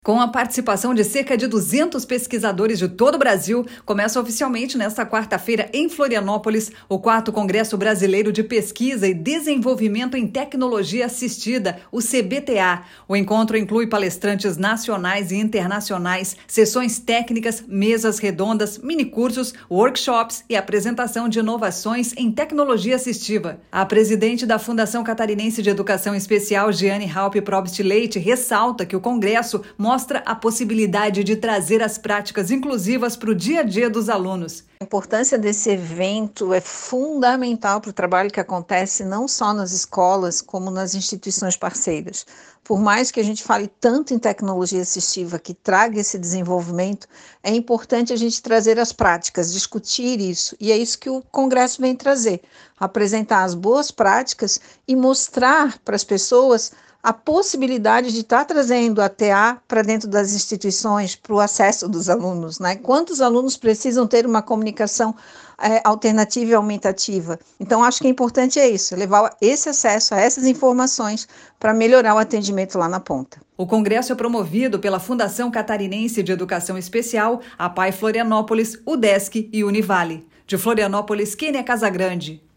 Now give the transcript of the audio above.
Com a participação de cerca de 200 pesquisadores de todo o Brasil, começa oficialmente nesta quarta-feira em Florianópolis o 4º Congresso Brasileiro de Pesquisa e Desenvolvimento em Tecnologia Assistida, o CBTA. O encontro inclui palestrantes nacionais e internacionais, sessões técnicas, mesas redondas, minicursos, workshops e apresentação de inovações em tecnologia assistiva. A presidente da Fundação Catarinense de Educação Especial, Giane Halpe Probst Leite, ressalta que o Congresso mostra a possibilidade de trazer as práticas inclusivas para o dia a dia dos alunos. A importância desse evento é fundamental para o trabalho que acontece não só nas escolas, como nas instituições parceiras. Por mais que a gente fale tanto em tecnologia assistiva que traga esse desenvolvimento, é importante a gente trazer as práticas, discutir isso. E é isso que o Congresso vem trazer, apresentar as boas práticas e mostrar para as pessoas a possibilidade de estar trazendo a TA para dentro das instituições, para o acesso dos alunos, né? Quantos alunos precisam ter uma comunicação alternativa e aumentativa? Então, acho que é importante isso, levar esse acesso a essas informações para melhorar o atendimento lá na ponta. O congresso é promovido pela Fundação Catarinense de Educação Especial, a PAI Florianópolis, UDESC e Univale. De Florianópolis, Kênia Casagrande.